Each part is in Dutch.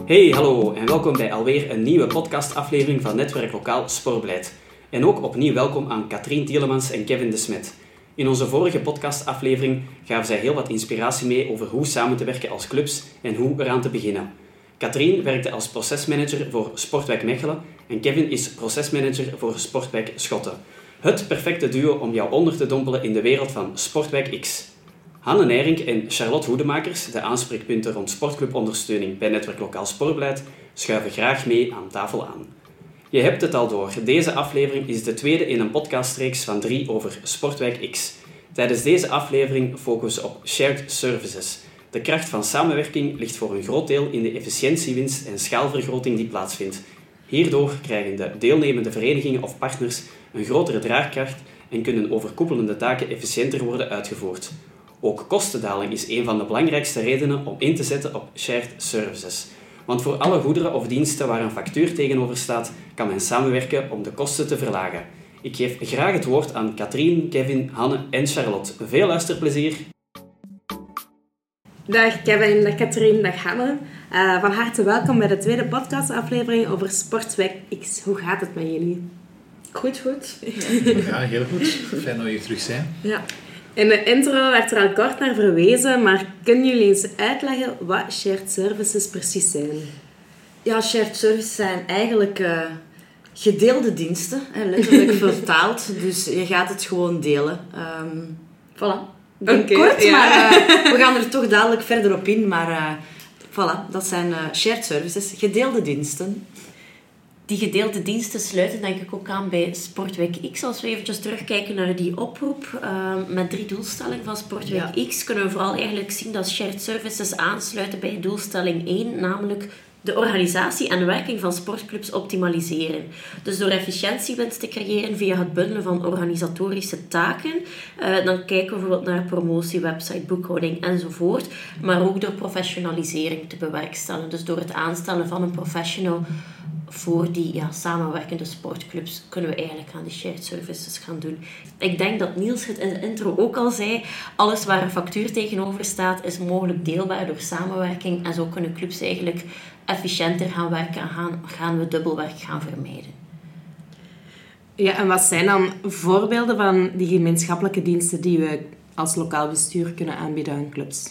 Hey, hallo en welkom bij alweer een nieuwe podcastaflevering van Netwerk Lokaal Sportbeleid. En ook opnieuw welkom aan Katrien Tielemans en Kevin de Smet. In onze vorige podcastaflevering gaven zij heel wat inspiratie mee over hoe samen te werken als clubs en hoe eraan te beginnen. Katrien werkte als procesmanager voor Sportwijk Mechelen en Kevin is procesmanager voor Sportwijk Schotten. Het perfecte duo om jou onder te dompelen in de wereld van Sportwijk X. Hanne Nijrink en Charlotte Hoedemakers, de aanspreekpunten rond sportclubondersteuning bij Netwerk Lokaal Sportbeleid, schuiven graag mee aan tafel aan. Je hebt het al door, deze aflevering is de tweede in een podcastreeks van 3 over Sportwijk X. Tijdens deze aflevering focussen we op shared services. De kracht van samenwerking ligt voor een groot deel in de efficiëntiewinst en schaalvergroting die plaatsvindt. Hierdoor krijgen de deelnemende verenigingen of partners een grotere draagkracht en kunnen overkoepelende taken efficiënter worden uitgevoerd. Ook kostendaling is een van de belangrijkste redenen om in te zetten op shared services. Want voor alle goederen of diensten waar een factuur tegenover staat, kan men samenwerken om de kosten te verlagen. Ik geef graag het woord aan Katrien, Kevin, Hanne en Charlotte. Veel luisterplezier! Dag Kevin, dag Katrien, dag Hanne. Van harte welkom bij de tweede podcastaflevering over Sportwijk X. Hoe gaat het met jullie? Goed. Ja, heel goed. Fijn dat we hier terug zijn. Ja. In de intro werd er al kort naar verwezen, maar kunnen jullie eens uitleggen wat shared services precies zijn? Ja, shared services zijn eigenlijk gedeelde diensten, letterlijk vertaald. Dus je gaat het gewoon delen. Voilà. Kort, ja. Maar we gaan er toch dadelijk verder op in. Maar voilà, dat zijn shared services, gedeelde diensten. Die gedeelde diensten sluiten denk ik ook aan bij Sportwijk X. Als we eventjes terugkijken naar die oproep met 3 doelstellingen van Sportwijk X, kunnen we vooral eigenlijk zien dat shared services aansluiten bij doelstelling 1, namelijk de organisatie en de werking van sportclubs optimaliseren. Dus door efficiëntiewinst te creëren via het bundelen van organisatorische taken, dan kijken we bijvoorbeeld naar promotie, website, boekhouding enzovoort, maar ook door professionalisering te bewerkstelligen. Dus door het aanstellen van een professional voor die samenwerkende sportclubs kunnen we eigenlijk aan die shared services gaan doen. Ik denk dat Niels het in de intro ook al zei. Alles waar een factuur tegenover staat is mogelijk deelbaar door samenwerking. En zo kunnen clubs eigenlijk efficiënter gaan werken en gaan we dubbelwerk gaan vermijden. Ja, en wat zijn dan voorbeelden van die gemeenschappelijke diensten die we als lokaal bestuur kunnen aanbieden aan clubs?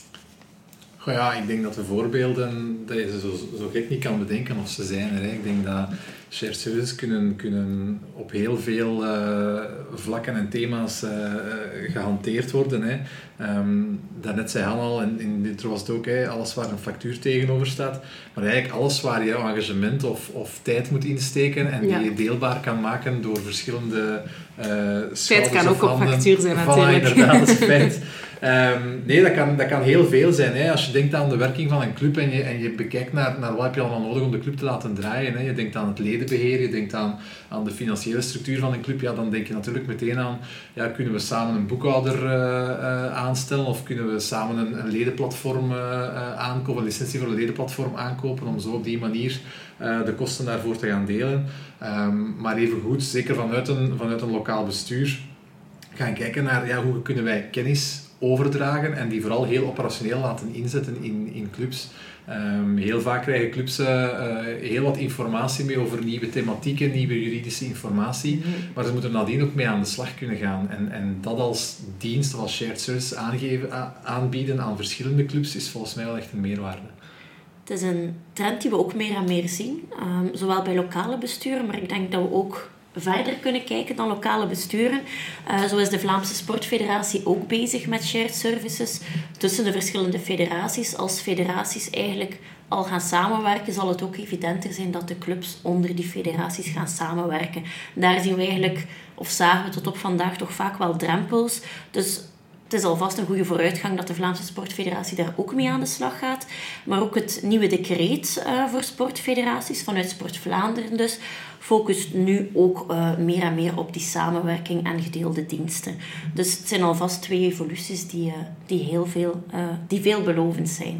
Ja, ik denk dat de voorbeelden, dat je ze zo gek niet kan bedenken of ze zijn er. Hè. Ik denk dat shared services kunnen op heel veel vlakken en thema's gehanteerd worden. Hè. Daarnet zei Han al, en dit was het ook, hè, alles waar een factuur tegenover staat. Maar eigenlijk alles waar je engagement of tijd moet insteken en die je deelbaar kan maken door verschillende tijd kan ook op factuur zijn natuurlijk. Inderdaad, dat is feit. Nee, dat kan heel veel zijn. Hè. Als je denkt aan de werking van een club en je bekijkt naar wat heb je allemaal nodig om de club te laten draaien. Hè. Je denkt aan het ledenbeheer, je denkt aan de financiële structuur van een club. Ja, dan denk je natuurlijk meteen aan, kunnen we samen een boekhouder aanstellen of kunnen we samen een ledenplatform aankopen, een licentie voor een ledenplatform aankopen om zo op die manier de kosten daarvoor te gaan delen. Maar evengoed, zeker vanuit een lokaal bestuur, gaan kijken naar hoe kunnen wij kennis overdragen en die vooral heel operationeel laten inzetten in clubs. Heel vaak krijgen clubs heel wat informatie mee over nieuwe thematieken, nieuwe juridische informatie, maar ze moeten er nadien ook mee aan de slag kunnen gaan. En dat als dienst of als shared service aanbieden aan verschillende clubs is volgens mij wel echt een meerwaarde. Het is een trend die we ook meer en meer zien, zowel bij lokale besturen, maar ik denk dat we ook verder kunnen kijken dan lokale besturen. Zo is de Vlaamse Sportfederatie ook bezig met shared services tussen de verschillende federaties. Als federaties eigenlijk al gaan samenwerken, zal het ook evidenter zijn dat de clubs onder die federaties gaan samenwerken. Daar zien we eigenlijk, of zagen we tot op vandaag toch vaak wel drempels. Dus het is alvast een goede vooruitgang dat de Vlaamse Sportfederatie daar ook mee aan de slag gaat. Maar ook het nieuwe decreet voor sportfederaties, vanuit Sport Vlaanderen dus, focust nu ook meer en meer op die samenwerking en gedeelde diensten. Dus het zijn alvast 2 evoluties die veelbelovend zijn.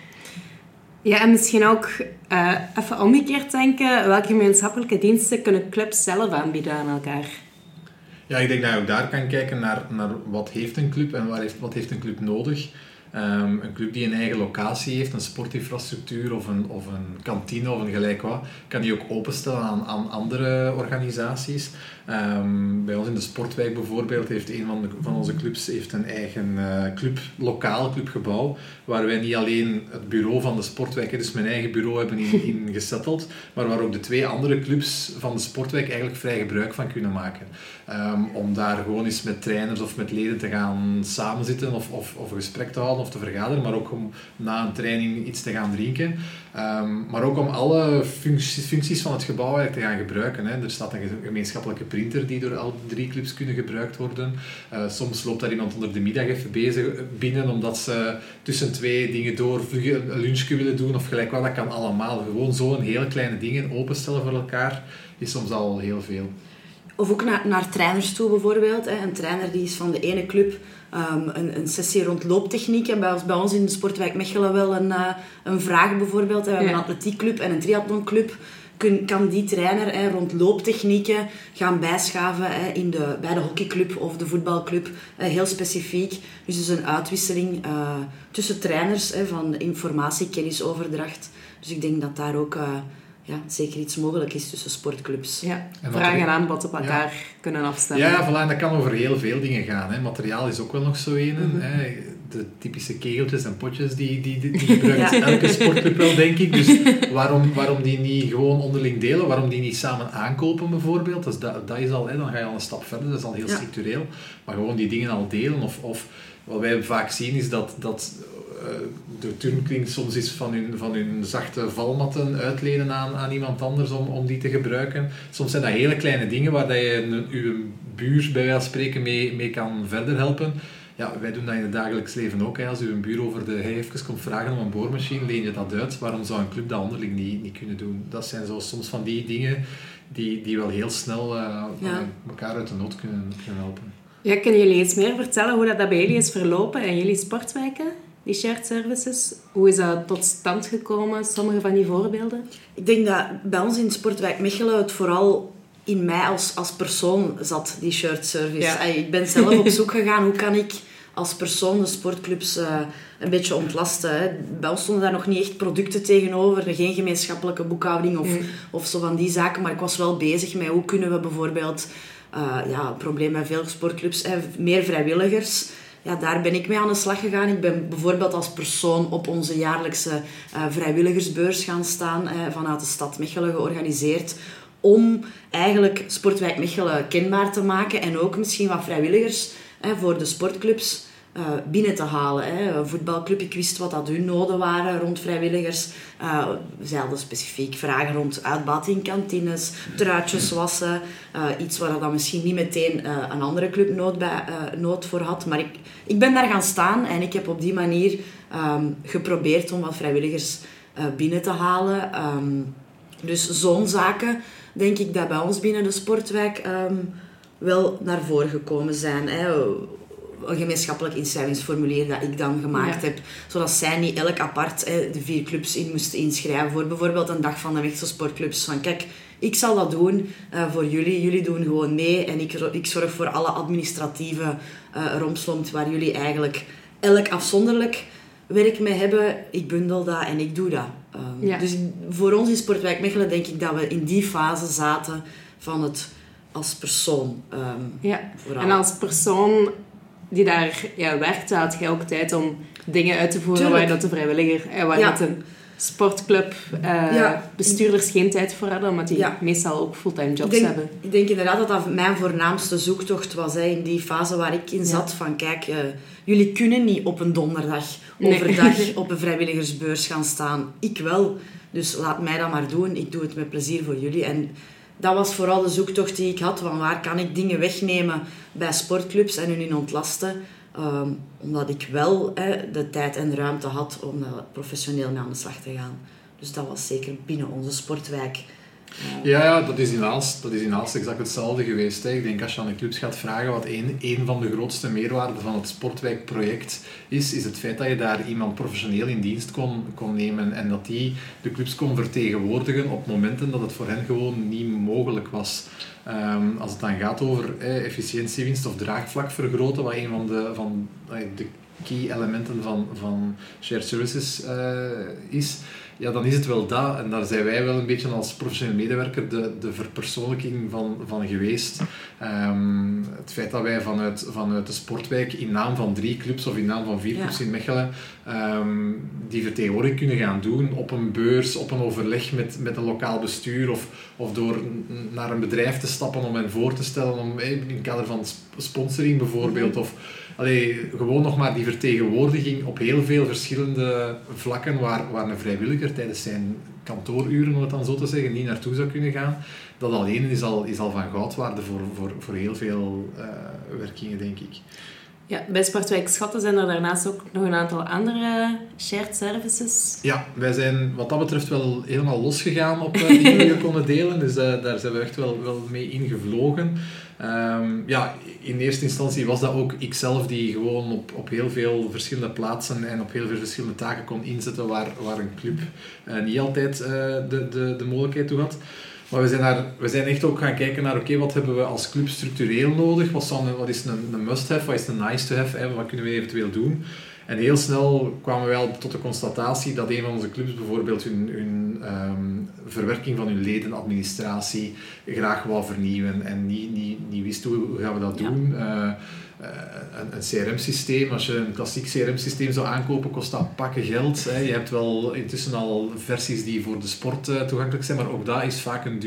Ja, en misschien ook even omgekeerd denken, welke gemeenschappelijke diensten kunnen clubs zelf aanbieden aan elkaar? Ja, ik denk dat je ook daar kan kijken naar wat heeft een club en wat heeft een club nodig. Een club die een eigen locatie heeft, een sportinfrastructuur of een kantine of een gelijk wat, kan die ook openstellen aan andere organisaties. Bij ons in de Sportwijk bijvoorbeeld heeft een van onze clubs een eigen lokaal clubgebouw, waar wij niet alleen het bureau van de Sportwijk, dus mijn eigen bureau, hebben in gesetteld, maar waar ook de 2 andere clubs van de Sportwijk eigenlijk vrij gebruik van kunnen maken. Om daar gewoon eens met trainers of met leden te gaan samenzitten of een gesprek te houden of te vergaderen, maar ook om na een training iets te gaan drinken. Maar ook om alle functies van het gebouw eigenlijk te gaan gebruiken. Hè. Er staat een gemeenschappelijke printer die door alle 3 clubs kunnen gebruikt worden. Soms loopt daar iemand onder de middag even binnen omdat ze tussen 2 dingen door vlug een lunchje willen doen of gelijk wat. Dat kan allemaal. Gewoon zo'n hele kleine dingen openstellen voor elkaar is soms al heel veel. Of ook naar trainers toe bijvoorbeeld. Hè. Een trainer die is van de ene club een sessie rond looptechniek. En bij ons in de Sportwijk Mechelen wel een vraag bijvoorbeeld. We hebben een atletiekclub en een triathlonclub. Kan die trainer rond looptechnieken gaan bijschaven bij de hockeyclub of de voetbalclub. Heel specifiek. Dus een uitwisseling tussen trainers van informatie, kennisoverdracht. Dus ik denk dat daar ook... zeker iets mogelijk is tussen sportclubs. Ja, vraag en aanbod op elkaar kunnen afstemmen. Ja, voilà, en dat kan over heel veel dingen gaan. Hè. Materiaal is ook wel nog zo een. Hè. De typische kegeltjes en potjes die gebruikt elke sportclub wel, denk ik. Dus waarom die niet gewoon onderling delen? Waarom die niet samen aankopen, bijvoorbeeld? Dus dat is al, dan ga je al een stap verder. Dat is al heel structureel. Maar gewoon die dingen al delen. Of wat wij vaak zien is dat de turnkring soms is van hun zachte valmatten uitlenen aan iemand anders om die te gebruiken. Soms zijn dat hele kleine dingen waar dat je je buur bij wijze van spreken mee kan verder helpen. Ja, wij doen dat in het dagelijks leven ook. Hè. Als u een buur over de hei even komt vragen om een boormachine, leen je dat uit. Waarom zou een club dat onderling niet kunnen doen? Dat zijn zo soms van die dingen die wel heel snel elkaar uit de nood kunnen helpen. Ja, kunnen jullie iets meer vertellen hoe dat bij jullie is verlopen in jullie sportwijken? Die shared services. Hoe is dat tot stand gekomen? Sommige van die voorbeelden? Ik denk dat bij ons in Sportwijk Mechelen het vooral in mij als persoon zat, die shared service. Ja. Ik ben zelf op zoek gegaan, hoe kan ik als persoon de sportclubs een beetje ontlasten. Hè. Bij ons stonden daar nog niet echt producten tegenover, geen gemeenschappelijke boekhouding of zo van die zaken, maar ik was wel bezig met hoe kunnen we bijvoorbeeld, het probleem bij veel sportclubs, meer vrijwilligers. Ja, daar ben ik mee aan de slag gegaan. Ik ben bijvoorbeeld als persoon op onze jaarlijkse vrijwilligersbeurs gaan staan, vanuit de stad Mechelen georganiseerd, om eigenlijk Sportwijk Mechelen kenbaar te maken en ook misschien wat vrijwilligers voor de sportclubs binnen te halen. Een voetbalclub, ik wist wat dat hun noden waren rond vrijwilligers. Zij hadden specifiek vragen rond uitbaat in kantines, truitjes wassen. Iets waar dan misschien niet meteen een andere club nood voor had. Maar ik ben daar gaan staan en ik heb op die manier geprobeerd om wat vrijwilligers binnen te halen. Dus zo'n zaken, denk ik, dat bij ons binnen de Sportwijk wel naar voren gekomen zijn. Een gemeenschappelijk inschrijvingsformulier dat ik dan gemaakt heb. Zodat zij niet elk apart de 4 clubs in moesten inschrijven. Voor bijvoorbeeld een dag van de Mechelse sportclubs. Van kijk, ik zal dat doen voor jullie. Jullie doen gewoon mee. En ik zorg voor alle administratieve rompslomp waar jullie eigenlijk elk afzonderlijk werk mee hebben. Ik bundel dat en ik doe dat. Dus voor ons in Sportwijk Mechelen denk ik dat we in die fase zaten van het als persoon. En als persoon die daar werkt, had je ook tijd om dingen uit te voeren waar dat de vrijwilliger, waar dat een sportclub bestuurders geen tijd voor hadden, omdat die meestal ook fulltime jobs hebben. Ik denk inderdaad dat mijn voornaamste zoektocht was in die fase waar ik in zat. Van kijk, jullie kunnen niet op een donderdag overdag op een vrijwilligersbeurs gaan staan. Ik wel. Dus laat mij dat maar doen. Ik doe het met plezier voor jullie. En dat was vooral de zoektocht die ik had. Van waar kan ik dingen wegnemen bij sportclubs en hun in ontlasten. Omdat ik wel de tijd en de ruimte had om professioneel mee aan de slag te gaan. Dus dat was zeker binnen onze sportwijk. Ja, dat is in Aalst exact hetzelfde geweest. Hè. Ik denk als je aan de clubs gaat vragen wat een van de grootste meerwaarden van het Sportwijkproject is het feit dat je daar iemand professioneel in dienst kon nemen en dat die de clubs kon vertegenwoordigen op momenten dat het voor hen gewoon niet mogelijk was. Als het dan gaat over efficiëntiewinst of draagvlak vergroten, wat een van de key elementen van shared services is, ja, dan is het wel dat. En daar zijn wij wel een beetje als professioneel medewerker de verpersoonlijking van geweest. Het feit dat wij vanuit de Sportwijk in naam van 3 clubs of in naam van 4 clubs in Mechelen die vertegenwoordiging kunnen gaan doen op een beurs, op een overleg met een lokaal bestuur of door naar een bedrijf te stappen om hen voor te stellen in het kader van sponsoring bijvoorbeeld. Of gewoon nog maar die vertegenwoordiging op heel veel verschillende vlakken waar een vrijwilliger tijdens zijn kantooruren, om het dan zo te zeggen, niet naartoe zou kunnen gaan. Dat alleen is al van goudwaarde voor heel veel werkingen, denk ik. Ja, bij Sportwijk Schatten zijn er daarnaast ook nog een aantal andere shared services. Ja, wij zijn wat dat betreft wel helemaal losgegaan op die we konden delen. Dus daar zijn we echt wel mee ingevlogen. In eerste instantie was dat ook ikzelf die gewoon op heel veel verschillende plaatsen en op heel veel verschillende taken kon inzetten waar een club niet altijd de mogelijkheid toe had. Maar we zijn echt ook gaan kijken naar, wat hebben we als club structureel nodig? Wat is een must-have? Wat is een nice-to-have? Wat kunnen we eventueel doen? En heel snel kwamen wij al tot de constatatie dat een van onze clubs bijvoorbeeld hun verwerking van hun ledenadministratie graag wou vernieuwen en niet wist hoe gaan we dat doen. Een CRM-systeem, als je een klassiek CRM-systeem zou aankopen, kost dat pakken geld. Je hebt wel intussen al versies die voor de sport toegankelijk zijn, maar ook dat is vaak een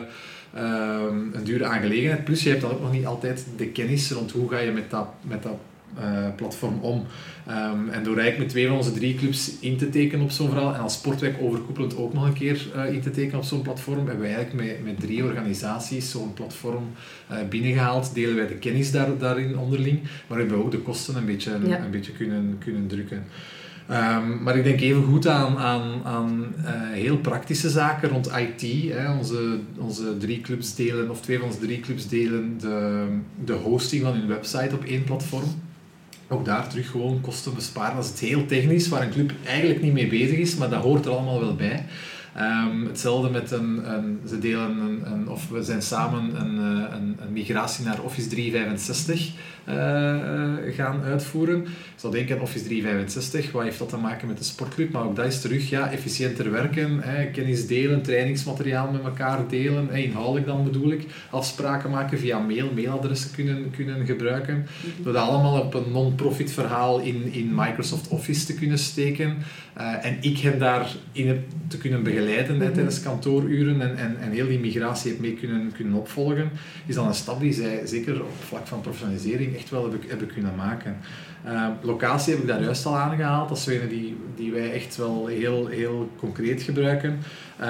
dure aangelegenheid. Plus je hebt dan ook nog niet altijd de kennis rond hoe ga je met dat platform om. En door eigenlijk met 2 van onze 3 clubs in te tekenen op zo'n verhaal en als Sportwijk overkoepelend ook nog een keer in te tekenen op zo'n platform, hebben wij eigenlijk met 3 organisaties zo'n platform binnengehaald. Delen wij de kennis daarin onderling, maar hebben we ook de kosten een beetje kunnen drukken. Maar ik denk even goed aan heel praktische zaken rond IT. Onze 3 clubs delen, of 2 van onze 3 clubs delen de hosting van hun website op 1 platform. Ook daar terug gewoon kosten besparen. Dat is het heel technisch, waar een club eigenlijk niet mee bezig is, maar dat hoort er allemaal wel bij. Hetzelfde met ze delen of we zijn samen een migratie naar Office 365 gaan uitvoeren. Ik zou denken, Office 365, wat heeft dat te maken met de sportclub? Maar ook dat is terug, efficiënter werken, kennis delen, trainingsmateriaal met elkaar delen, inhoudelijk dan bedoel ik, afspraken maken via mailadressen kunnen gebruiken. Door dat allemaal op een non-profit verhaal in Microsoft Office te kunnen steken. En ik hen daarin te kunnen begeleiden tijdens kantooruren en heel die migratie heb mee kunnen opvolgen, is dan een stap die zij zeker op vlak van professionalisering echt wel hebben kunnen maken. Locatie heb ik daar juist al aangehaald. Dat is een die wij echt wel heel, heel concreet gebruiken.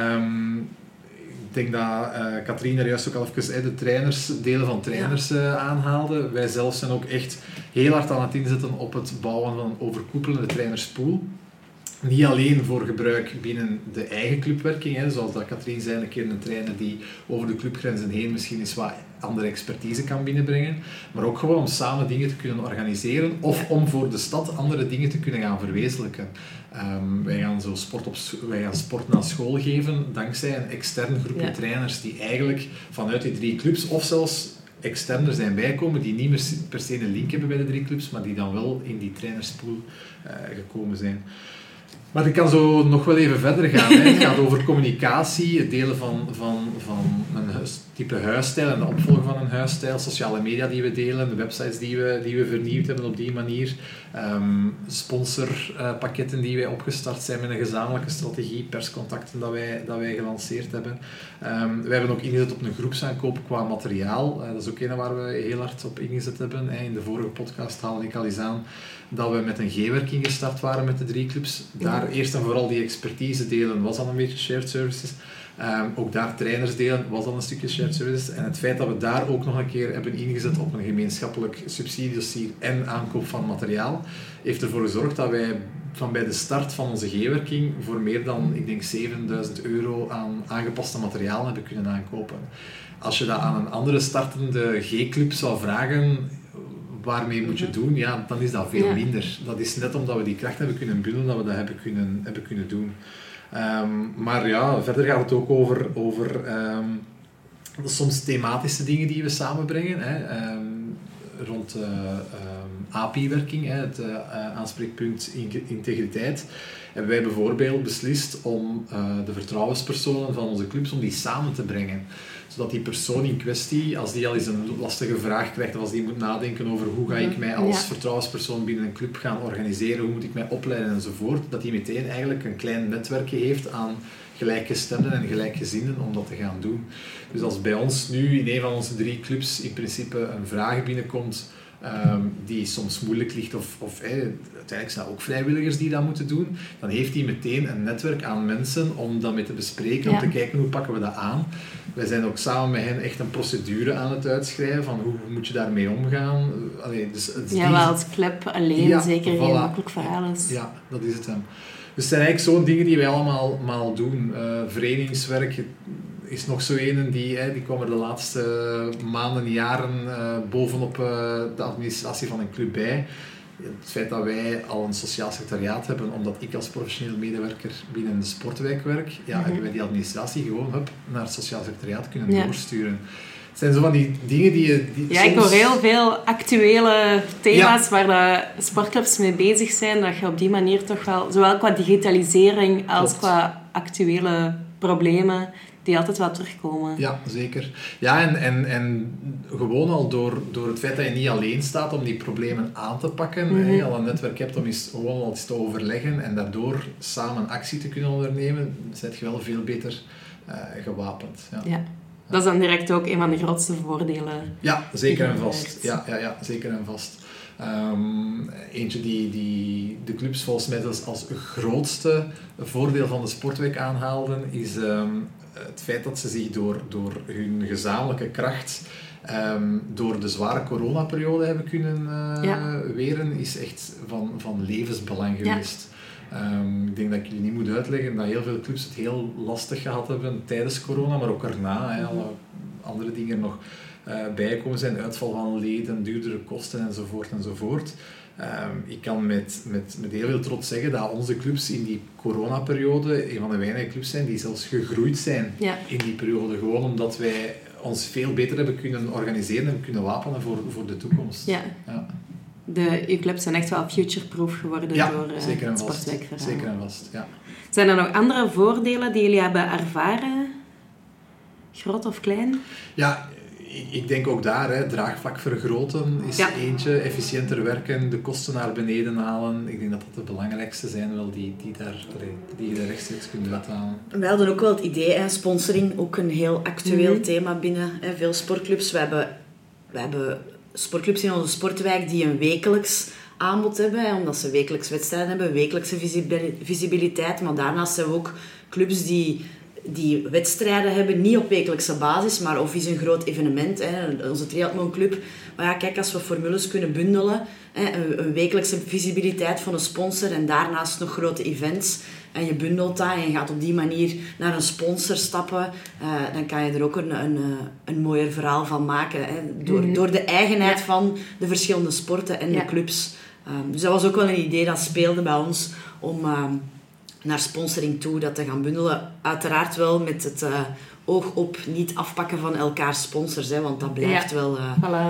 Ik denk dat Katrien er juist ook al even delen van trainers aanhaalde. Wij zelf zijn ook echt heel hard aan het inzetten op het bouwen van een overkoepelende trainerspool. Niet alleen voor gebruik binnen de eigen clubwerking, zoals dat Katrien zei, een keer een trainer die over de clubgrenzen heen misschien eens wat andere expertise kan binnenbrengen, maar ook gewoon om samen dingen te kunnen organiseren of om voor de stad andere dingen te kunnen gaan verwezenlijken. Wij gaan sport naar school geven dankzij een externe groepje trainers die eigenlijk vanuit die 3 clubs of zelfs externer zijn bijkomen, die niet meer per se een link hebben bij de 3 clubs, maar die dan wel in die trainerspool gekomen zijn. Maar ik kan zo nog wel even verder gaan. Het gaat over communicatie, het delen van een type huisstijl en de opvolger van een huisstijl, sociale media die we delen, de websites die we vernieuwd hebben op die manier, sponsorpakketten die wij opgestart zijn met een gezamenlijke strategie, perscontacten dat wij gelanceerd hebben. Wij hebben ook ingezet op een groepsaankoop qua materiaal. Dat is ook een waar we heel hard op ingezet hebben. In de vorige podcast haalde ik al eens aan dat we met een G-werking gestart waren met de 3 clubs. Daar eerst en vooral die expertise delen was al een beetje shared services. Ook daar trainers delen was al een stukje shared services. En het feit dat we daar ook nog een keer hebben ingezet op een gemeenschappelijk subsidiedossier en aankoop van materiaal, heeft ervoor gezorgd dat wij van bij de start van onze G-werking voor meer dan, ik denk, €7.000 aan aangepaste materiaal hebben kunnen aankopen. Als je dat aan een andere startende G-club zou vragen, waarmee moet je het doen? Ja, dan is dat veel minder. Dat is net omdat we die kracht hebben kunnen bundelen, dat we dat hebben kunnen doen. Maar ja, verder gaat het ook over soms thematische dingen die we samenbrengen. rond API-werking, het aanspreekpunt integriteit, hebben wij bijvoorbeeld beslist om de vertrouwenspersonen van onze clubs om die samen te brengen. Zodat die persoon in kwestie, als die al eens een lastige vraag krijgt of als die moet nadenken over hoe ga ik mij als vertrouwenspersoon binnen een club gaan organiseren, hoe moet ik mij opleiden enzovoort, dat die meteen eigenlijk een klein netwerkje heeft aan gelijkgestemden en gelijkgezinden om dat te gaan doen. Dus als bij ons nu in een van onze 3 clubs in principe een vraag binnenkomt die soms moeilijk ligt of uiteindelijk zijn er ook vrijwilligers die dat moeten doen, dan heeft hij meteen een netwerk aan mensen om dat mee te bespreken, om te kijken hoe pakken we dat aan. Wij zijn ook samen met hen echt een procedure aan het uitschrijven van hoe moet je daarmee omgaan. Wel als club alleen zeker geen makkelijk verhaal is. Ja, dat is het hem. Dus het zijn eigenlijk zo'n dingen die wij allemaal doen. Verenigingswerk is nog zo een die kwam er de laatste maanden, jaren bovenop de administratie van een club bij. Het feit dat wij al een sociaal secretariaat hebben, omdat ik als professioneel medewerker binnen de sportwijk werk, hebben wij die administratie gewoon naar het sociaal secretariaat kunnen doorsturen. Het zijn zo van die dingen die soms... Ik hoor heel veel actuele thema's waar de sportclubs mee bezig zijn, dat je op die manier toch wel, zowel qua digitalisering als qua actuele problemen, die altijd wel terugkomen. Ja, zeker. Ja, en gewoon al door het feit dat je niet alleen staat om die problemen aan te pakken, je al een netwerk hebt om gewoon al eens te overleggen en daardoor samen actie te kunnen ondernemen, ben je wel veel beter gewapend. Ja. Dat is dan direct ook een van de grootste voordelen. Ja, zeker en vast. Ja, zeker en vast. Eentje die de clubs volgens mij als grootste voordeel van de sportweek aanhaalden, is het feit dat ze zich door hun gezamenlijke kracht door de zware coronaperiode hebben kunnen weren, is echt van levensbelang geweest. Ik denk dat ik jullie niet moet uitleggen dat heel veel clubs het heel lastig gehad hebben tijdens corona, maar ook erna. Alle andere dingen nog bijgekomen zijn, uitval van leden, duurdere kosten enzovoort. Ik kan met heel veel trots zeggen dat onze clubs in die coronaperiode een van de weinige clubs zijn die zelfs gegroeid zijn in die periode. Gewoon omdat wij ons veel beter hebben kunnen organiseren en kunnen wapenen voor de toekomst. Ja. Je clubs zijn echt wel future-proof geworden door het sportwijkverhaal. Zeker en vast, ja. Zijn er nog andere voordelen die jullie hebben ervaren? Groot of klein? Ja, ik denk ook daar, draagvlak vergroten is eentje, efficiënter werken, de kosten naar beneden halen. Ik denk dat dat de belangrijkste zijn wel die je rechtstreeks kunt uithalen. Wij hadden ook wel het idee, sponsoring, ook een heel actueel thema binnen veel sportclubs. We hebben sportclubs in onze sportwijk die een wekelijks aanbod hebben, omdat ze wekelijks wedstrijden hebben, wekelijkse visibiliteit. Maar daarnaast hebben we ook clubs die wedstrijden hebben, niet op wekelijkse basis, maar of is een groot evenement, onze triathlonclub. Maar ja, kijk, als we formules kunnen bundelen, een wekelijkse visibiliteit van een sponsor en daarnaast nog grote events, en je bundelt dat en je gaat op die manier naar een sponsor stappen, dan kan je er ook een mooier verhaal van maken. Door de eigenheid van de verschillende sporten en de clubs. Dus dat was ook wel een idee dat speelde bij ons om naar sponsoring toe dat te gaan bundelen. Uiteraard wel met het oog op niet afpakken van elkaars sponsors, want dat blijft wel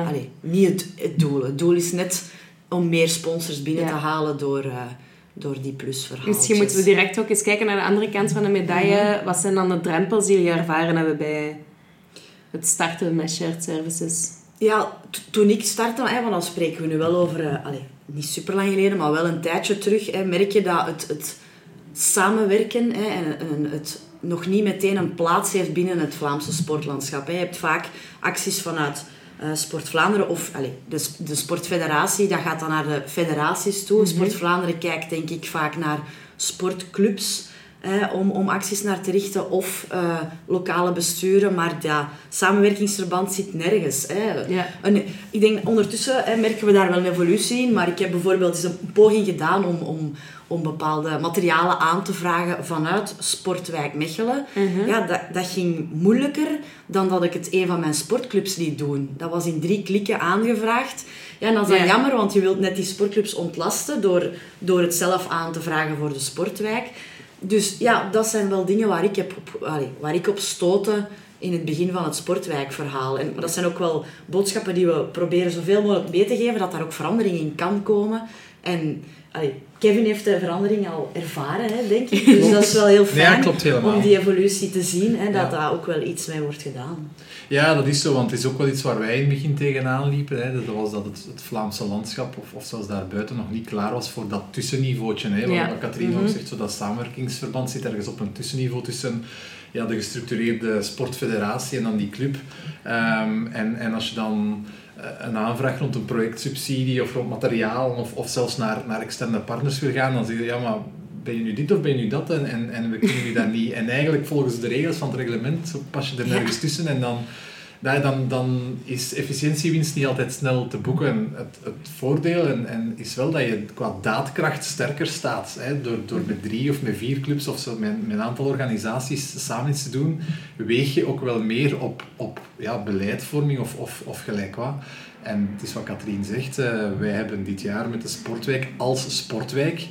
niet het doel. Het doel is net om meer sponsors binnen te halen door die plusverhaaltjes. Misschien moeten we direct ook eens kijken naar de andere kant van de medaille. Wat zijn dan de drempels die jullie ervaren hebben bij het starten met shared services? Ja, toen ik startte, want dan spreken we nu wel over, niet super lang geleden, maar wel een tijdje terug, merk je dat het samenwerken en het nog niet meteen een plaats heeft binnen het Vlaamse sportlandschap. Je hebt vaak acties vanuit Sport Vlaanderen of de Sportfederatie, dat gaat dan naar de federaties toe. Sport Vlaanderen kijkt denk ik vaak naar sportclubs om acties naar te richten of lokale besturen, maar dat samenwerkingsverband zit nergens. Ik denk ondertussen merken we daar wel een evolutie in, maar ik heb bijvoorbeeld eens een poging gedaan om bepaalde materialen aan te vragen vanuit Sportwijk Mechelen. Dat ging moeilijker dan dat ik het een van mijn sportclubs liet doen. Dat was in 3 klikken aangevraagd. Ja, en dat is dan jammer, want je wilt net die sportclubs ontlasten door het zelf aan te vragen voor de Sportwijk. Dus ja, dat zijn wel dingen waar ik op stootte in het begin van het sportwijkverhaal. Maar dat zijn ook wel boodschappen die we proberen zoveel mogelijk mee te geven, dat daar ook verandering in kan komen. En Kevin heeft de verandering al ervaren, hè, denk ik. Dus dat is wel heel fijn om die evolutie te zien, hè, dat daar ook wel iets mee wordt gedaan. Ja, dat is zo, want het is ook wel iets waar wij in het begin tegenaan liepen. Hè. Dat was dat het Vlaamse landschap, of zelfs daarbuiten, nog niet klaar was voor dat tussenniveautje. Hè. Wat Katrien ook zegt, zo dat samenwerkingsverband zit ergens op een tussenniveau tussen de gestructureerde sportfederatie en dan die club. En als je dan een aanvraag rond een projectsubsidie of rond materiaal of zelfs naar externe partners wil gaan, dan zeg je, ja, maar ben je nu dit of ben je nu dat? En we kunnen je daar niet. En eigenlijk volgens de regels van het reglement pas je er nergens tussen en dan is efficiëntiewinst niet altijd snel te boeken. Het voordeel is wel dat je qua daadkracht sterker staat. Hè? Door met 3 of met 4 clubs of zo, met een aantal organisaties samen iets te doen, weeg je ook wel meer op beleidvorming of gelijk wat. En het is wat Katrien zegt, wij hebben dit jaar met de Sportwijk als Sportwijk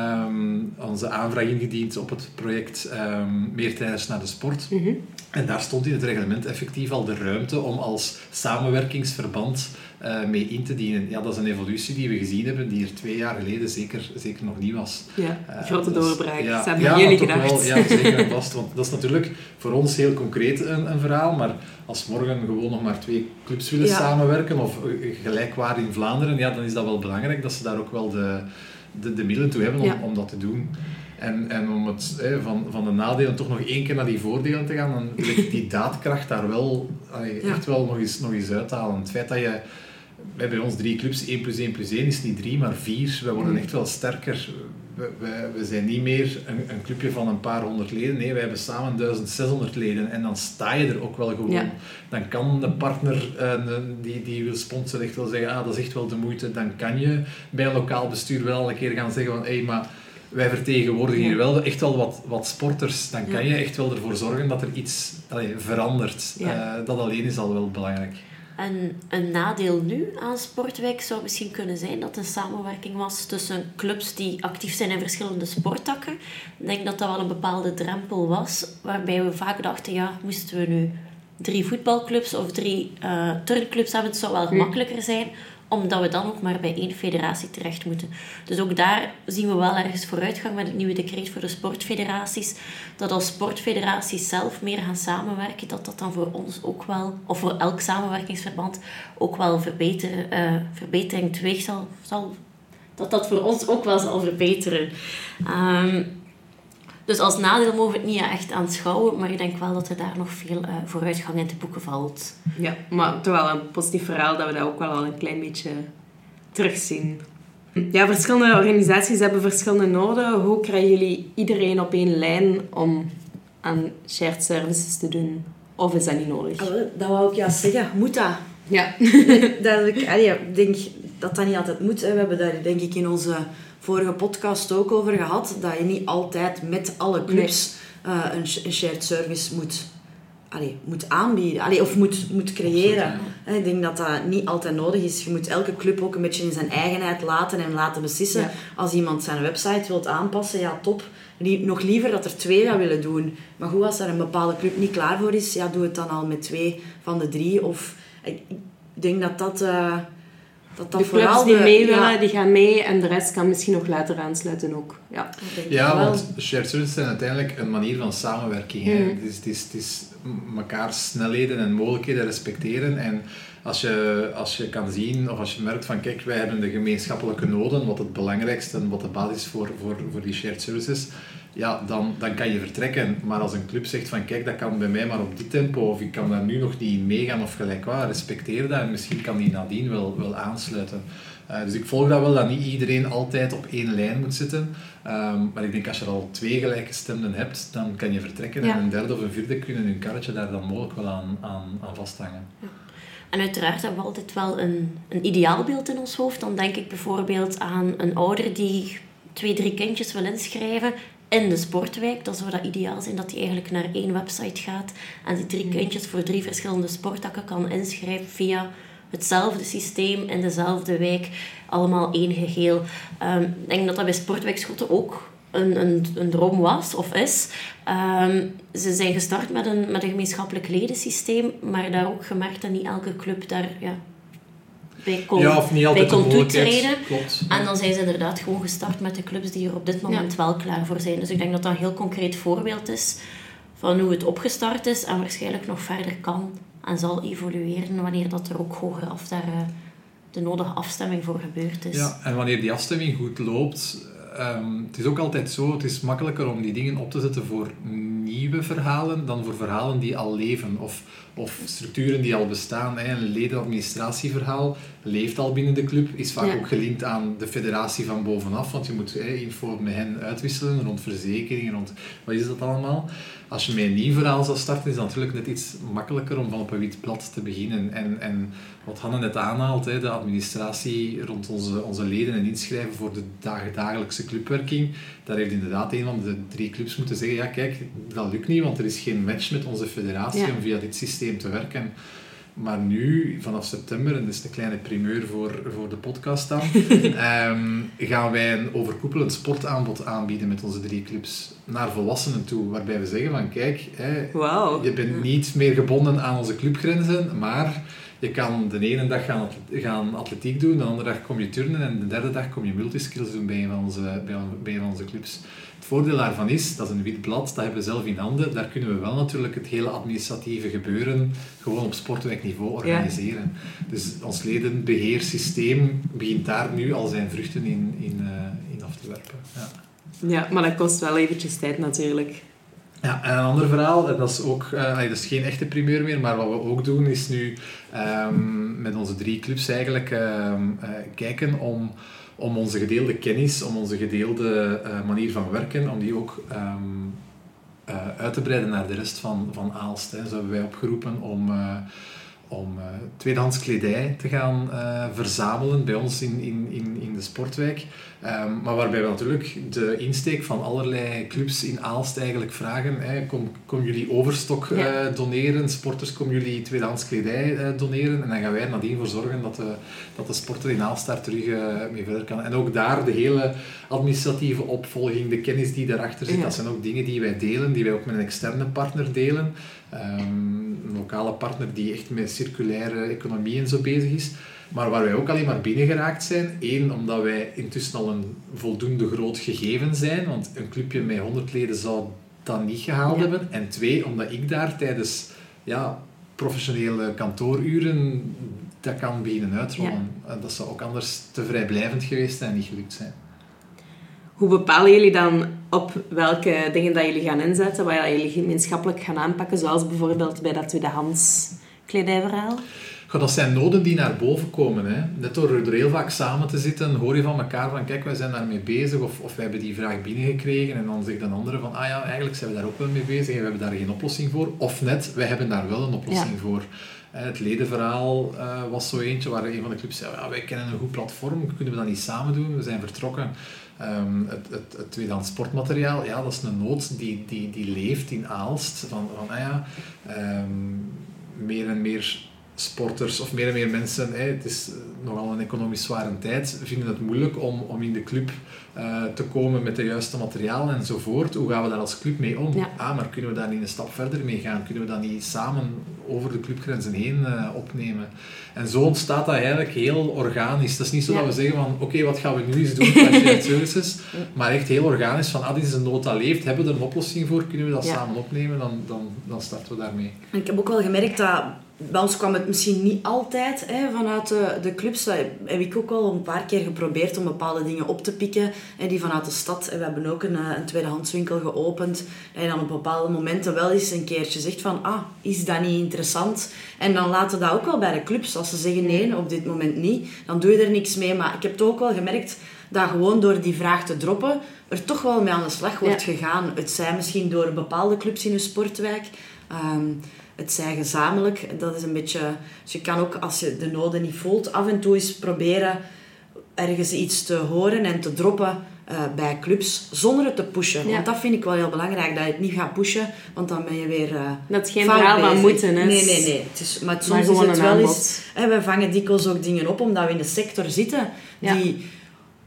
onze aanvraag ingediend op het project Meer tijdens naar de sport. Mm-hmm. En daar stond in het reglement effectief al de ruimte om als samenwerkingsverband mee in te dienen. Ja, dat is een evolutie die we gezien hebben, die er 2 jaar geleden zeker nog niet was. Ja, grote doorbraak. Dat hebben jullie gedacht. Wel, ja, zeker en vast. Want dat is natuurlijk voor ons heel concreet een verhaal, maar als morgen gewoon nog maar 2 clubs willen samenwerken, of gelijkwaardig in Vlaanderen, dan is dat wel belangrijk dat ze daar ook wel de middelen toe hebben om dat te doen. En om het van de nadelen toch nog 1 keer naar die voordelen te gaan, dan wil ik die daadkracht daar wel echt wel nog eens uithalen. Het feit dat je bij ons 3 clubs, 1 + 1 + 1 is niet 3, maar 4. We worden echt wel sterker. We zijn niet meer een clubje van een paar 100 leden. Nee, wij hebben samen 1600 leden. En dan sta je er ook wel gewoon. Ja. Dan kan de partner die wil sponsoren echt wel zeggen, dat is echt wel de moeite. Dan kan je bij een lokaal bestuur wel een keer gaan zeggen van, maar wij vertegenwoordigen hier wel echt wel wat sporters. Dan kan je echt wel ervoor zorgen dat er iets verandert. Ja. Dat alleen is al wel belangrijk. En een nadeel nu aan Sportwijk zou misschien kunnen zijn dat er samenwerking was tussen clubs die actief zijn in verschillende sporttakken. Ik denk dat dat wel een bepaalde drempel was, waarbij we vaak dachten, moesten we nu 3 voetbalclubs of 3 turnclubs hebben, het zou wel gemakkelijker zijn, omdat we dan ook maar bij 1 federatie terecht moeten. Dus ook daar zien we wel ergens vooruitgang met het nieuwe decreet voor de sportfederaties. Dat als sportfederaties zelf meer gaan samenwerken, dat dan voor ons ook wel, of voor elk samenwerkingsverband, ook wel verbetering teweeg zal dat voor ons ook wel zal verbeteren. Dus als nadeel mogen we het niet echt aanschouwen, maar ik denk wel dat er daar nog veel vooruitgang in te boeken valt. Ja, maar toch wel een positief verhaal dat we dat ook wel al een klein beetje terugzien. Ja, verschillende organisaties hebben verschillende noden. Hoe krijgen jullie iedereen op 1 lijn om aan shared services te doen? Of is dat niet nodig? Dat wou ik juist zeggen. Moet dat? Ja. Ik denk dat dat niet altijd moet. We hebben daar denk ik in onze vorige podcast ook over gehad, dat je niet altijd met alle clubs een shared service moet aanbieden. Of moet creëren. Absoluut. Ik denk dat dat niet altijd nodig is. Je moet elke club ook een beetje in zijn eigenheid laten beslissen. Ja. Als iemand zijn website wilt aanpassen, top. Nog liever dat er 2 dat willen doen. Maar goed, als er een bepaalde club niet klaar voor is, doe het dan al met 2 van de 3. Of ik denk dat de clubs die mee willen, die gaan mee en de rest kan misschien nog later aansluiten ook. Want shared services zijn uiteindelijk een manier van samenwerking. Mm. Het is elkaar snelheden en mogelijkheden respecteren. En als je kan zien, of als je merkt van kijk, wij hebben de gemeenschappelijke noden, wat het belangrijkste en wat de basis is voor die shared services, dan kan je vertrekken. Maar als een club zegt van kijk, dat kan bij mij maar op dit tempo, of ik kan daar nu nog niet in meegaan, of gelijk wat, respecteer dat en misschien kan die nadien wel aansluiten. Dus ik volg dat wel, dat niet iedereen altijd op 1 lijn moet zitten. Maar ik denk als je er al 2 gelijkgestemden hebt, dan kan je vertrekken en een 3e of een 4e kunnen hun karretje daar dan mogelijk wel aan vasthangen. Ja. En uiteraard hebben we altijd wel een ideaalbeeld in ons hoofd. Dan denk ik bijvoorbeeld aan een ouder die 2-3 kindjes wil inschrijven in de Sportwijk. Dan zou dat ideaal zijn dat hij eigenlijk naar 1 website gaat en die 3 kindjes voor 3 verschillende sporttakken kan inschrijven via hetzelfde systeem in dezelfde wijk, allemaal 1 geheel. Ik denk dat bij Sportwijk Schotten ook een droom was of is. Ze zijn gestart met een gemeenschappelijk ledensysteem, maar daar ook gemerkt dat niet elke club daar bij kon toetreden. Klopt. En dan zijn ze inderdaad gewoon gestart met de clubs die er op dit moment wel klaar voor zijn. Dus ik denk dat dat een heel concreet voorbeeld is van hoe het opgestart is en waarschijnlijk nog verder kan en zal evolueren wanneer dat er ook hoger af daar de nodige afstemming voor gebeurd is. Ja, en wanneer die afstemming goed loopt, het is ook altijd zo, het is makkelijker om die dingen op te zetten voor nieuwe verhalen dan voor verhalen die al leven of structuren die al bestaan. Een ledenadministratieverhaal leeft al binnen de club, is vaak ook gelinkt aan de federatie van bovenaf, want je moet info met hen uitwisselen rond verzekeringen, rond wat is dat allemaal. Als je met een nieuw verhaal zou starten, is het natuurlijk net iets makkelijker om van op een wit blad te beginnen. En wat Hanne net aanhaalt, de administratie rond onze leden en inschrijven voor de dagelijkse clubwerking, daar heeft inderdaad een van de 3 clubs moeten zeggen, ja kijk, dat lukt niet, want er is geen match met onze federatie om via dit systeem te werken. Maar nu, vanaf september, en dat is een kleine primeur voor de podcast dan, gaan wij een overkoepelend sportaanbod aanbieden met onze 3 clubs naar volwassenen toe. Waarbij we zeggen van kijk, je bent niet meer gebonden aan onze clubgrenzen, maar je kan de ene dag gaan atletiek doen, de andere dag kom je turnen en de derde dag kom je multiskills doen bij een van onze clubs. Het voordeel daarvan is, dat is een wit blad, dat hebben we zelf in handen. Daar kunnen we wel natuurlijk het hele administratieve gebeuren gewoon op sportwijkniveau organiseren. Dus ons ledenbeheersysteem begint daar nu al zijn vruchten in af te werpen. Ja, maar dat kost wel eventjes tijd natuurlijk. Ja, en een ander verhaal, dat is ook, dat is geen echte primeur meer, maar wat we ook doen is nu met onze 3 clubs eigenlijk kijken om onze gedeelde kennis, om onze gedeelde manier van werken, om die ook uit te breiden naar de rest van Aalst. Zo hebben wij opgeroepen om tweedehands kledij te gaan verzamelen bij ons in de sportwijk. Maar waarbij we natuurlijk de insteek van allerlei clubs in Aalst eigenlijk vragen. Kom jullie overstok doneren, sporters, kom jullie tweedehands kledij doneren. En dan gaan wij er nadien voor zorgen dat de sporter in Aalst daar terug mee verder kan. En ook daar de hele administratieve opvolging, de kennis die daarachter zit, dat zijn ook dingen die wij delen, die wij ook met een externe partner delen. Een lokale partner die echt met circulaire economie en zo bezig is. Maar waar wij ook alleen maar binnengeraakt zijn. 1, omdat wij intussen al een voldoende groot gegeven zijn. Want een clubje met 100 leden zou dat niet gehaald hebben. En 2, omdat ik daar tijdens professionele kantooruren dat kan beginnen uitrollen. Dat zou ook anders te vrijblijvend geweest zijn en niet gelukt zijn. Hoe bepalen jullie dan op welke dingen dat jullie gaan inzetten, waar jullie gemeenschappelijk gaan aanpakken, zoals bijvoorbeeld bij dat tweedehands kledijverhaal? Dat zijn noden die naar boven komen. Hè. Net door heel vaak samen te zitten, hoor je van elkaar van kijk, wij zijn daarmee bezig of wij hebben die vraag binnengekregen en dan zegt een andere van eigenlijk zijn we daar ook wel mee bezig en we hebben daar geen oplossing voor. Of net, wij hebben daar wel een oplossing voor. Het ledenverhaal was zo eentje waar een van de clubs zei, wij kennen een goed platform, kunnen we dat niet samen doen? We zijn vertrokken. Het tweedehands sportmateriaal, dat is een nood die leeft in Aalst. Meer en meer sporters of meer en meer mensen, het is nogal een economisch zware tijd, vinden het moeilijk om in de club te komen met de juiste materiaal enzovoort. Hoe gaan we daar als club mee om? Maar kunnen we daar niet een stap verder mee gaan? Kunnen we dat niet samen over de clubgrenzen heen opnemen? En zo ontstaat dat eigenlijk heel organisch. Dat is niet zo dat we zeggen van oké, wat gaan we nu eens doen qua shared services? Maar echt heel organisch van dit is een nood dat leeft. Hebben we er een oplossing voor? Kunnen we dat samen opnemen? Dan starten we daarmee. En ik heb ook wel gemerkt dat bij ons kwam het misschien niet altijd vanuit de clubs. Dat heb ik ook al een paar keer geprobeerd om bepaalde dingen op te pikken. Die vanuit de stad. We hebben ook een tweedehandswinkel geopend. Dat je dan op bepaalde momenten wel eens een keertje zegt van is dat niet interessant? En dan laten we dat ook wel bij de clubs. Als ze zeggen nee, op dit moment niet, dan doe je er niks mee. Maar ik heb toch ook wel gemerkt dat gewoon door die vraag te droppen er toch wel mee aan de slag wordt gegaan. Het zij misschien door bepaalde clubs in een sportwijk. Het zij gezamenlijk, dat is een beetje... Dus je kan ook, als je de noden niet voelt, af en toe eens proberen ergens iets te horen en te droppen bij clubs, zonder het te pushen. Want dat vind ik wel heel belangrijk, dat je het niet gaat pushen, want dan ben je weer dat is geen verhaal van moeten, hè? Nee. Maar soms is het wel eens... We vangen dikwijls ook dingen op, omdat we in de sector zitten die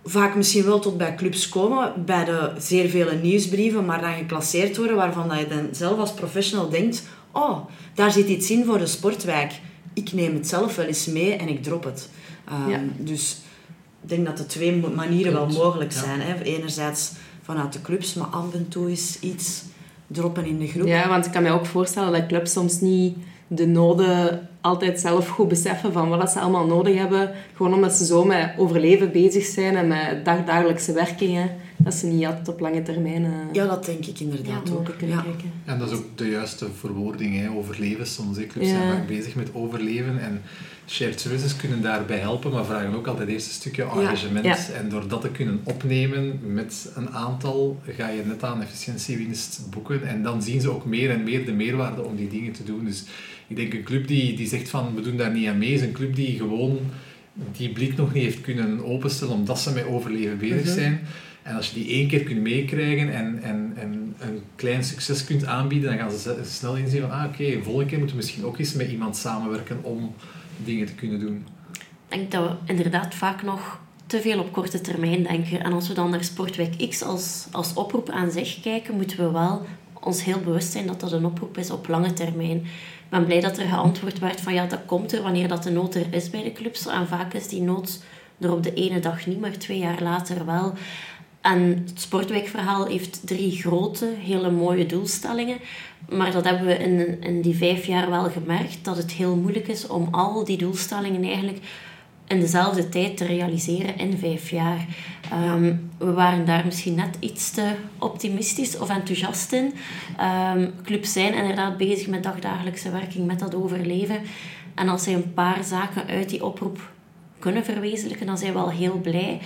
vaak misschien wel tot bij clubs komen, bij de zeer vele nieuwsbrieven, maar dan geclasseerd worden, waarvan dat je dan zelf als professional denkt, oh, daar zit iets in voor de sportwijk. Ik neem het zelf wel eens mee en ik drop het. Dus ik denk dat de twee manieren wel mogelijk zijn. Hè. Enerzijds vanuit de clubs, maar af en toe is iets droppen in de groep. Ja, want ik kan me ook voorstellen dat clubs soms niet de noden altijd zelf goed beseffen van wat ze allemaal nodig hebben. Gewoon omdat ze zo met overleven bezig zijn en met dagdagelijkse werkingen. Dat ze niet altijd op lange termijn... Ja, dat denk ik inderdaad ook. Ja. En dat is ook de juiste verwoording, hè. Overleven. Soms clubs zijn vaak bezig met overleven. En shared services kunnen daarbij helpen, maar vragen ook altijd eerst een stukje engagement. Ja. En door dat te kunnen opnemen met een aantal, ga je net aan efficiëntiewinst boeken. En dan zien ze ook meer en meer de meerwaarde om die dingen te doen. Dus ik denk een club die zegt van, we doen daar niet aan mee, is een club die gewoon die blik nog niet heeft kunnen openstellen omdat ze met overleven bezig zijn. En als je die 1 keer kunt meekrijgen en een klein succes kunt aanbieden, dan gaan ze snel inzien van, oké, volgende keer moeten we misschien ook eens met iemand samenwerken om dingen te kunnen doen. Ik denk dat we inderdaad vaak nog te veel op korte termijn denken. En als we dan naar Sportwijk X als oproep aan zich kijken, moeten we wel ons heel bewust zijn dat dat een oproep is op lange termijn. Ik ben blij dat er geantwoord werd van dat komt er wanneer dat de nood er is bij de clubs. En vaak is die nood er op de ene dag niet, maar 2 jaar later wel. En het Sportwijkverhaal heeft 3 grote, hele mooie doelstellingen. Maar dat hebben we in die 5 jaar wel gemerkt, dat het heel moeilijk is om al die doelstellingen eigenlijk in dezelfde tijd te realiseren in 5 jaar. We waren daar misschien net iets te optimistisch of enthousiast in. Clubs zijn inderdaad bezig met dagdagelijkse werking, met dat overleven. En als zij een paar zaken uit die oproep kunnen verwezenlijken, dan zijn we al heel blij.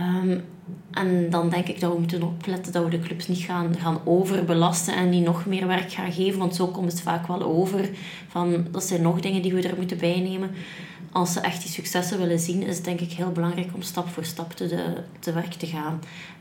En dan denk ik dat we moeten opletten dat we de clubs niet gaan overbelasten en die nog meer werk gaan geven, want zo komt het vaak wel over. Dat zijn nog dingen die we er moeten bijnemen. Als ze echt die successen willen zien, is het denk ik heel belangrijk om stap voor stap te werk te gaan.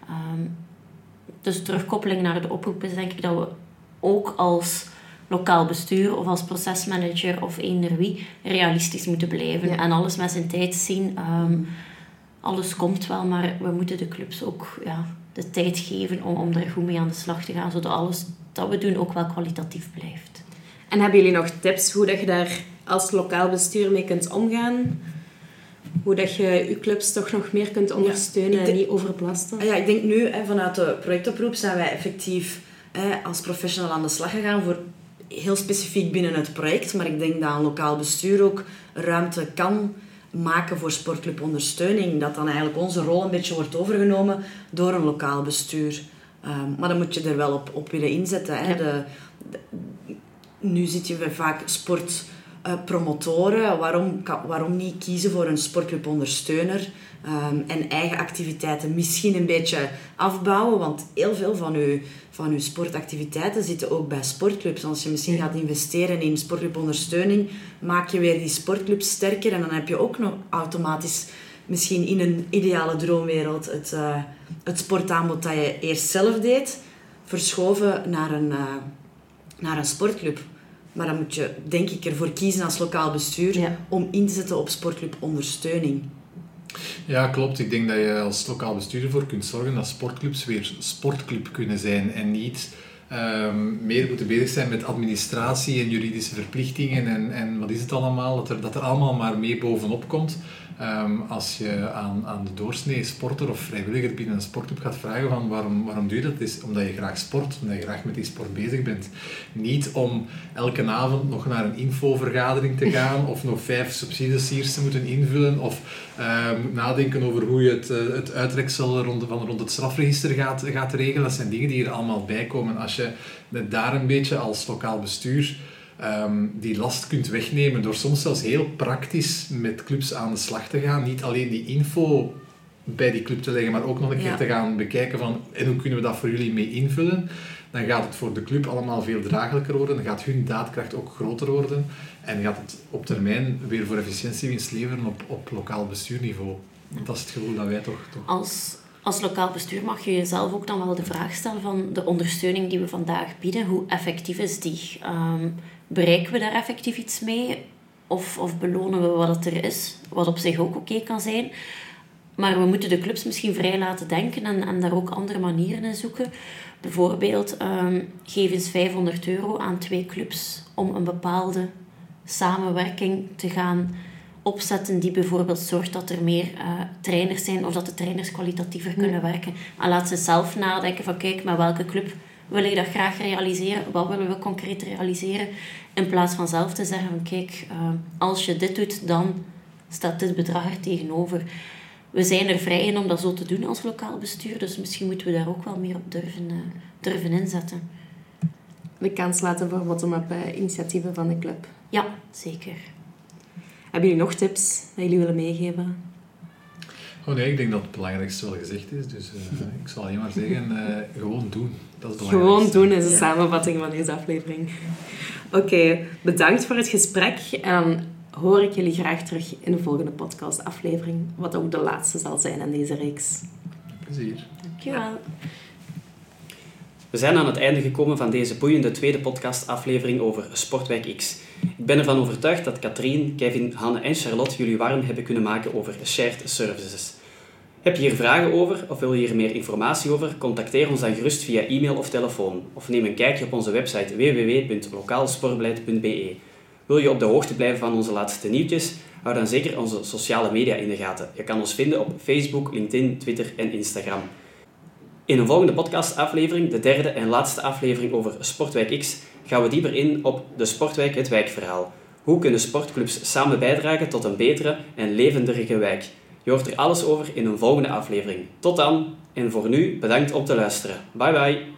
Dus terugkoppeling naar de oproep is denk ik dat we ook als lokaal bestuur of als procesmanager of eender wie realistisch moeten blijven. En alles met zijn tijd zien. Alles komt wel, maar we moeten de clubs ook de tijd geven om daar goed mee aan de slag te gaan, zodat alles dat we doen ook wel kwalitatief blijft. En hebben jullie nog tips hoe dat je daar als lokaal bestuur mee kunt omgaan? Hoe dat je je clubs toch nog meer kunt ondersteunen en niet overbelasten? Ja, ik denk nu, vanuit de projectoproep zijn wij effectief als professional aan de slag gegaan voor heel specifiek binnen het project. Maar ik denk dat een lokaal bestuur ook ruimte kan maken voor sportclubondersteuning. Dat dan eigenlijk onze rol een beetje wordt overgenomen door een lokaal bestuur. Maar dan moet je er wel op willen inzetten. Hè. Nu zit je vaak sportpromotoren. Waarom niet kiezen voor een sportclubondersteuner en eigen activiteiten misschien een beetje afbouwen? Want heel veel van uw sportactiviteiten zitten ook bij sportclubs. Als je misschien gaat investeren in sportclubondersteuning, maak je weer die sportclub sterker en dan heb je ook nog automatisch misschien in een ideale droomwereld het sportaanbod dat je eerst zelf deed, verschoven naar een sportclub. Maar dan moet je, denk ik, ervoor kiezen als lokaal bestuur om in te zetten op sportclubondersteuning. Ja, klopt. Ik denk dat je als lokaal bestuur ervoor kunt zorgen dat sportclubs weer sportclub kunnen zijn en niet meer moeten bezig zijn met administratie en juridische verplichtingen en wat is het allemaal, dat er allemaal maar mee bovenop komt. Als je aan de doorsnee sporter of vrijwilliger binnen een sportclub gaat vragen van waarom doe je dat? Het is omdat je graag sport, omdat je graag met die sport bezig bent. Niet om elke avond nog naar een infovergadering te gaan of nog 5 subsidies te moeten invullen of nadenken over hoe je het uittreksel rond het strafregister gaat regelen. Dat zijn dingen die er allemaal bij komen. Als je daar een beetje als lokaal bestuur die last kunt wegnemen door soms zelfs heel praktisch met clubs aan de slag te gaan. Niet alleen die info bij die club te leggen, maar ook nog een keer te gaan bekijken van en hoe kunnen we dat voor jullie mee invullen. Dan gaat het voor de club allemaal veel draaglijker worden. Dan gaat hun daadkracht ook groter worden. En gaat het op termijn weer voor efficiëntiewinst leveren op lokaal bestuurniveau. Dat is het gevoel dat wij toch... Als lokaal bestuur mag je jezelf ook dan wel de vraag stellen van de ondersteuning die we vandaag bieden, hoe effectief is die? Bereiken we daar effectief iets mee? Of belonen we wat er is? Wat op zich ook oké kan zijn. Maar we moeten de clubs misschien vrij laten denken en daar ook andere manieren in zoeken. Bijvoorbeeld, geef eens €500 aan 2 clubs om een bepaalde samenwerking te gaan opzetten die bijvoorbeeld zorgt dat er meer trainers zijn of dat de trainers kwalitatiever kunnen werken. En laat ze zelf nadenken van kijk, met welke club wil ik dat graag realiseren? Wat willen we concreet realiseren? In plaats van zelf te zeggen van kijk, als je dit doet, dan staat dit bedrag er tegenover. We zijn er vrij in om dat zo te doen als lokaal bestuur, dus misschien moeten we daar ook wel meer op durven inzetten. De kans laten voor bottom-up initiatieven van de club. Ja, zeker. Hebben jullie nog tips dat jullie willen meegeven? Oh nee, ik denk dat het belangrijkste wel gezegd is. Dus ik zal alleen maar zeggen, gewoon doen. Dat is het gewoon doen is de samenvatting van deze aflevering. Oké, bedankt voor het gesprek. En hoor ik jullie graag terug in de volgende podcastaflevering. Wat ook de laatste zal zijn in deze reeks. Plezier. Dankjewel. We zijn aan het einde gekomen van deze boeiende tweede podcastaflevering over Sportwijk X. Ik ben ervan overtuigd dat Katrien, Kevin, Hanne en Charlotte jullie warm hebben kunnen maken over shared services. Heb je hier vragen over of wil je hier meer informatie over? Contacteer ons dan gerust via e-mail of telefoon. Of neem een kijkje op onze website www.lokaalsportbeleid.be. Wil je op de hoogte blijven van onze laatste nieuwtjes? Hou dan zeker onze sociale media in de gaten. Je kan ons vinden op Facebook, LinkedIn, Twitter en Instagram. In een volgende podcastaflevering, de derde en laatste aflevering over Sportwijk X, gaan we dieper in op de Sportwijk het wijkverhaal. Hoe kunnen sportclubs samen bijdragen tot een betere en levendige wijk? Je hoort er alles over in een volgende aflevering. Tot dan en voor nu bedankt om te luisteren. Bye bye!